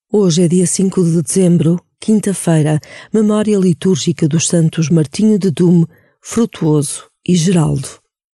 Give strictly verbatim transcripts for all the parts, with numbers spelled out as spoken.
Hoje é dia cinco de dezembro, quinta-feira, memória litúrgica dos santos Martinho de Dume, Frutuoso e Geraldo.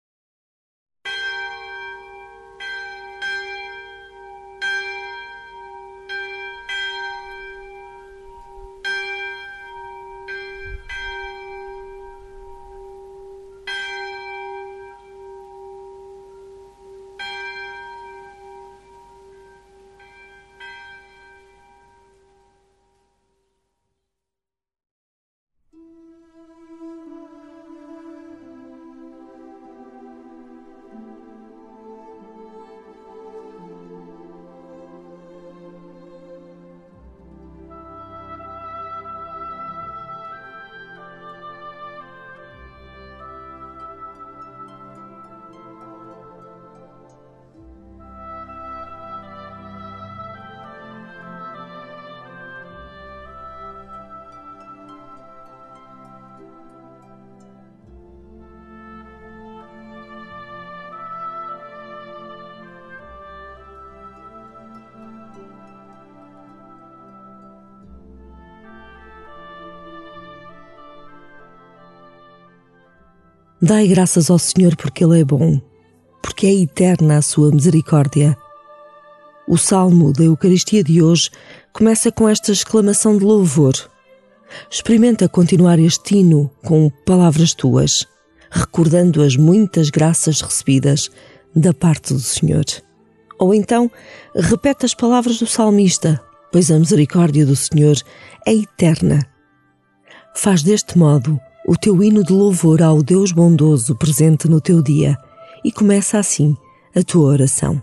Dai graças ao Senhor porque Ele é bom, porque é eterna a sua misericórdia. O salmo da Eucaristia de hoje começa com esta exclamação de louvor. Experimenta continuar este hino com palavras tuas, recordando as muitas graças recebidas da parte do Senhor. Ou então, repete as palavras do salmista, pois a misericórdia do Senhor é eterna. Faz deste modo o teu hino de louvor ao Deus bondoso presente no teu dia e começa assim a tua oração.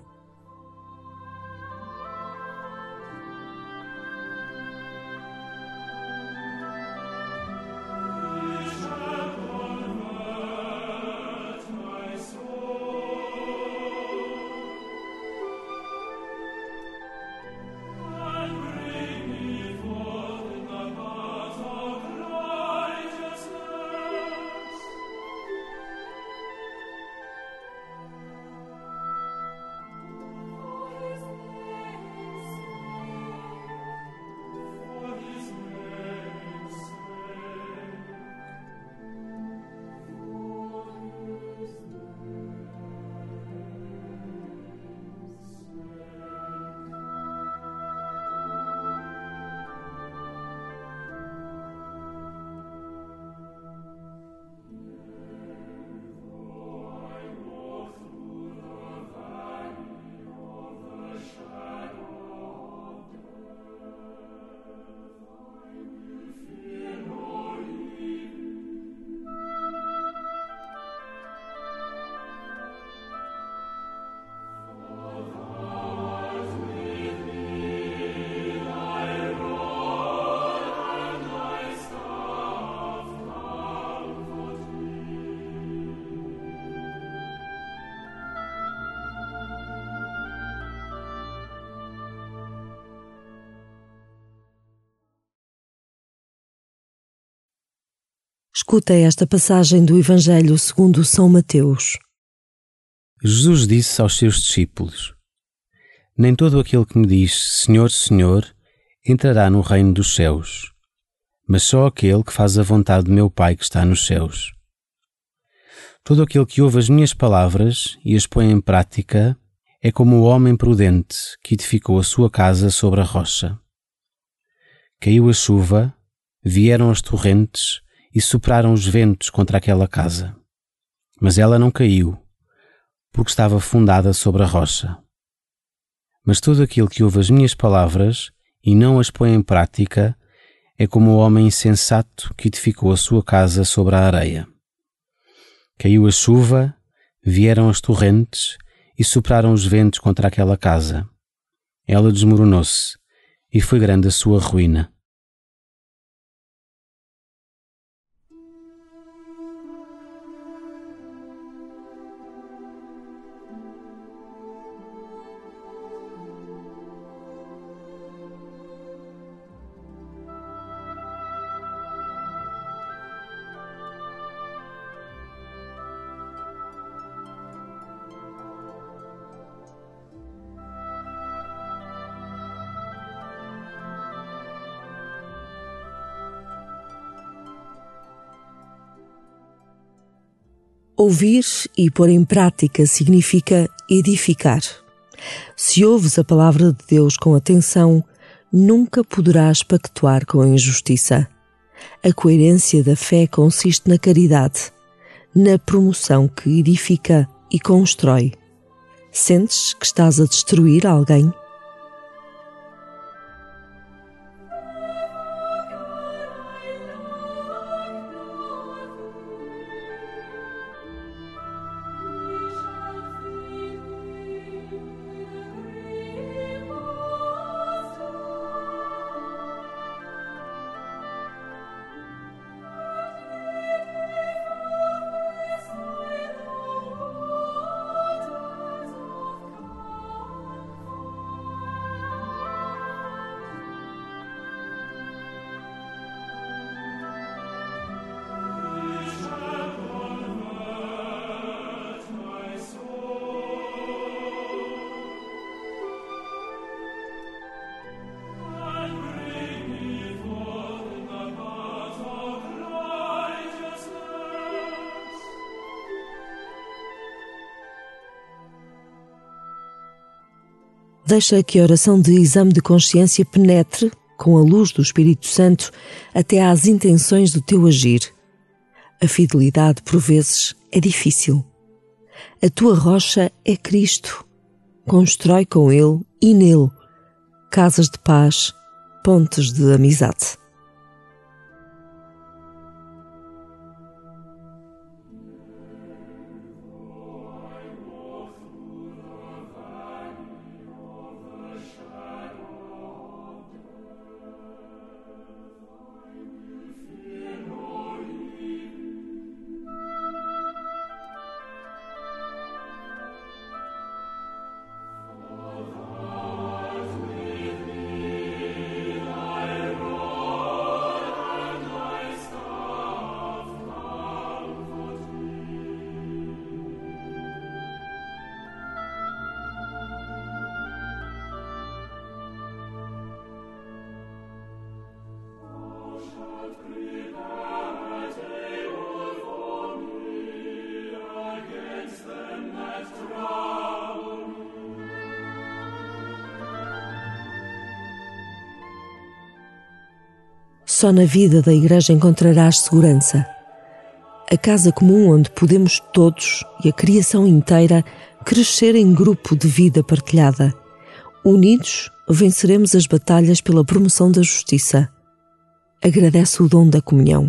Escuta esta passagem do Evangelho segundo São Mateus. Jesus disse aos seus discípulos: Nem todo aquele que me diz Senhor, Senhor, entrará no reino dos céus, mas só aquele que faz a vontade de meu Pai que está nos céus. Todo aquele que ouve as minhas palavras e as põe em prática é como o homem prudente que edificou a sua casa sobre a rocha. Caiu a chuva, vieram as torrentes e sopraram os ventos contra aquela casa. Mas ela não caiu, porque estava fundada sobre a rocha. Mas todo aquele que ouve as minhas palavras e não as põe em prática é como o homem insensato que edificou a sua casa sobre a areia. Caiu a chuva, vieram as torrentes e sopraram os ventos contra aquela casa. Ela desmoronou-se e foi grande a sua ruína. Ouvir e pôr em prática significa edificar. Se ouves a palavra de Deus com atenção, nunca poderás pactuar com a injustiça. A coerência da fé consiste na caridade, na promoção que edifica e constrói. Sentes que estás a destruir alguém? Deixa que a oração de exame de consciência penetre, com a luz do Espírito Santo, até às intenções do teu agir. A fidelidade, por vezes, é difícil. A tua rocha é Cristo. Constrói com Ele e nele casas de paz, pontes de amizade. Só na vida da Igreja encontrarás segurança. A casa comum onde podemos todos e a criação inteira crescer em grupo de vida partilhada. Unidos, venceremos as batalhas pela promoção da justiça. Agradece o dom da comunhão.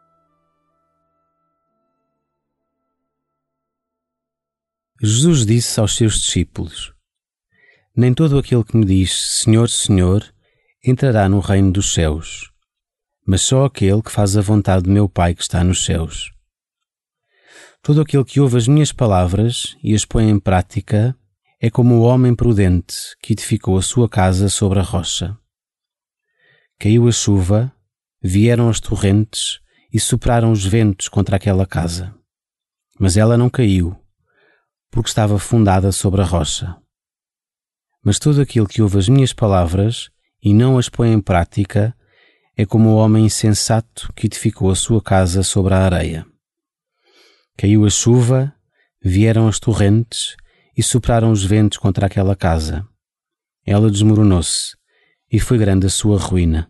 Jesus disse aos seus discípulos: Nem todo aquele que me diz Senhor, Senhor, entrará no reino dos céus, mas só aquele que faz a vontade do meu Pai que está nos céus. Todo aquele que ouve as minhas palavras e as põe em prática é como o homem prudente que edificou a sua casa sobre a rocha. Caiu a chuva, vieram as torrentes e sopraram os ventos contra aquela casa. Mas ela não caiu, porque estava fundada sobre a rocha. Mas todo aquele que ouve as minhas palavras e não as põe em prática é como o homem insensato que edificou a sua casa sobre a areia. Caiu a chuva, vieram as torrentes e sopraram os ventos contra aquela casa. Ela desmoronou-se e foi grande a sua ruína.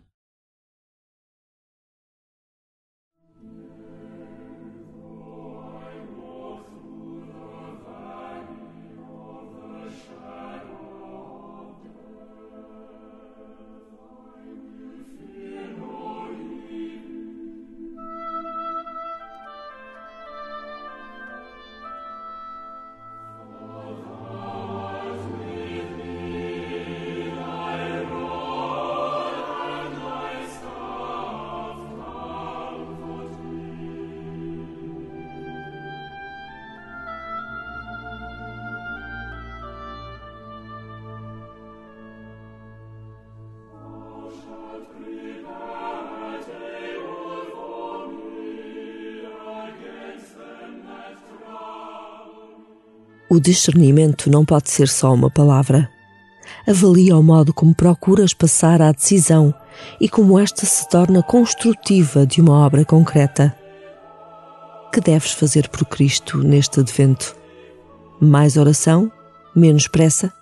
O discernimento não pode ser só uma palavra. Avalia o modo como procuras passar à decisão e como esta se torna construtiva de uma obra concreta. Que deves fazer por Cristo neste advento? Mais oração? Menos pressa?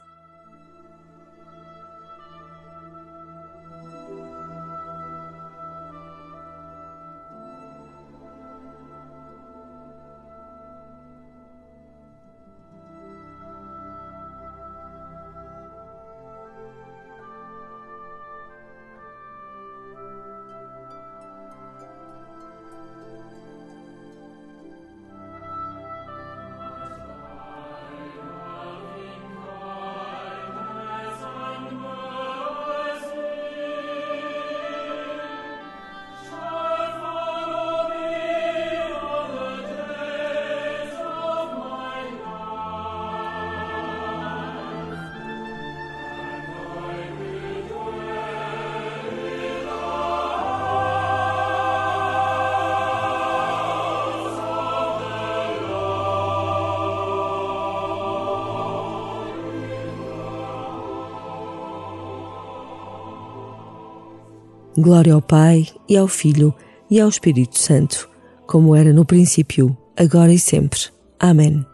Glória ao Pai, e ao Filho, e ao Espírito Santo, como era no princípio, agora e sempre. Amém.